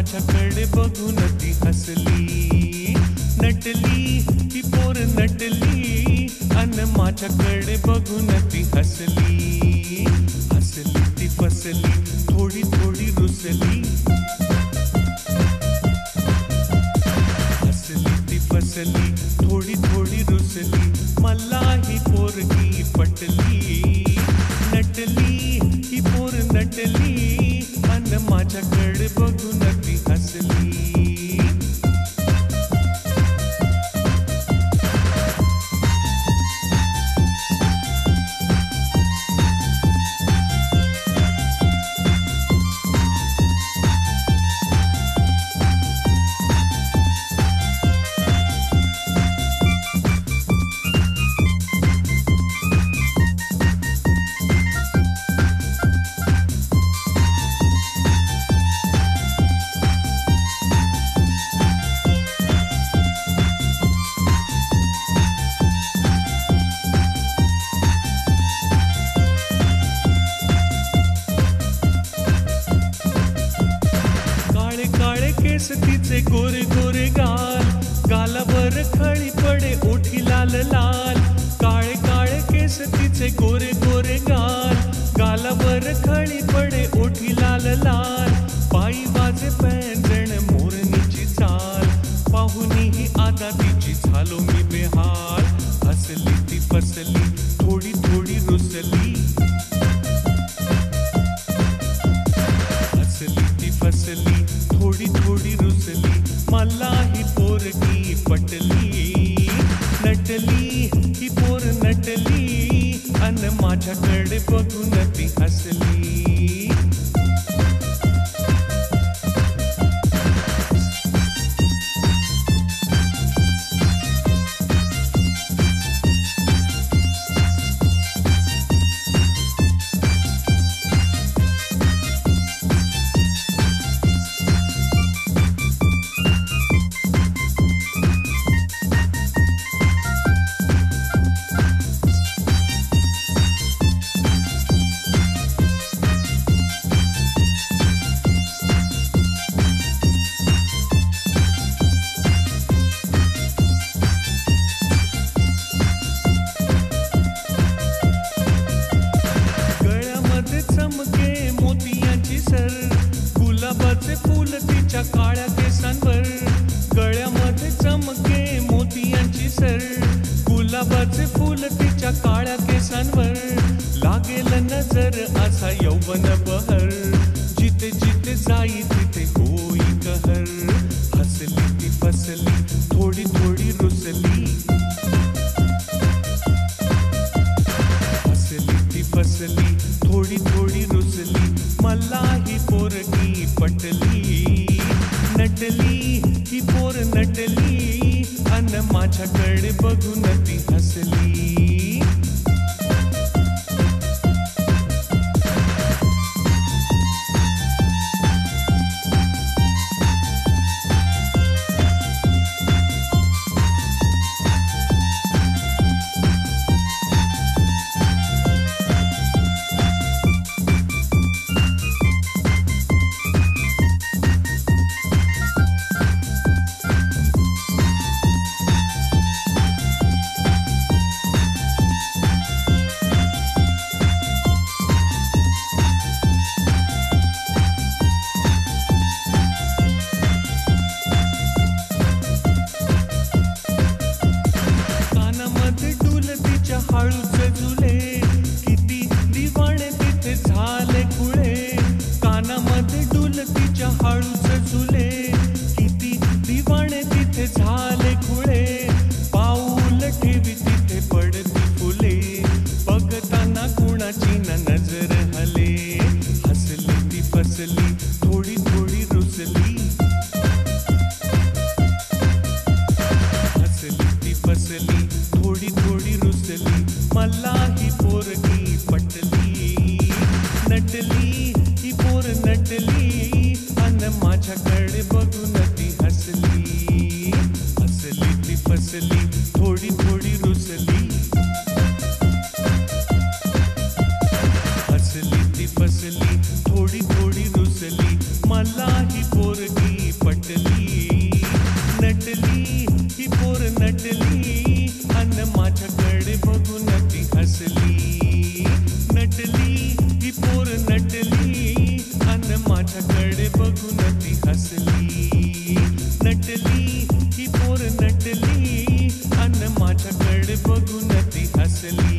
माझ्याकडे बघून ती हसली. नटली ती पोर नटली अन माझ्याकडे बघून ती हसली. हसली ती फसली थोडी थोडी रुसली. हसली ती फसली थोडी थोडी रुसली. मला ही पोरगी पटली. नटली ही पोर नटली अन माझ्याकडे बघून ती हसली. केस तिचे गोरे गोरे गाल. गालावर खळी पडे ओठी लाल लाल. काळे काळे केस तिचे गोरे गोरे गाल. गालावर खळी पडे ओठी लाल लाल. पायी वाजे पैंजण मोरणीची चाल. पाहुनी ही आदा तिची झालो मी बेहाल. हसली ती फसली थोडी थोडी रुसली. हसली ती फसली थोडी थोडी रुसली. मला ही पोरगी पटली. नटली ही पोर नटली अन माझ्याकडे बघून ती हसली. चमके मोतियांची सर. गुलाबाचे फूल तिच्या काळ्या केसांवर. गळ्यामध्ये चमके मोतियांची सर. गुलाबाचे फूल तिच्या काळ्या केसांवर. लागेल नजर असा यौवन बहर. जिथे जिथे जाई तिथे होई कहर. हसली ती फसली थोडी थोडी रुसली. हसली ती फसली थोडी थोडी रुसली. मला ही पोरगी पटली. नटली ही पोर नटली अन माझ्याकडे बघून ती हसली. हळूचे झुले किती दिवाणे तिथे झाले खुळे. कानामध्ये डुल तिच्या हळूचे झुले. किती दिवाणे तिथे झाले खुळे. पाऊल ठेवी तिथे पडती फुले. बघताना कुणाची न नजर हले. हसली ती फसली थोडी थोडी रुसली. हसली ती फसली थोडी थोडी रुसली. मला ही पोरगी पटली. नटली ही पोर नटली अन माझ्याकडे बघून ती हसली. हसली ती फसली थोडी थोडी रुसली. हसली ती फसली थोडी थोडी रुसली. मला ही पोरगी बघून ती हसली.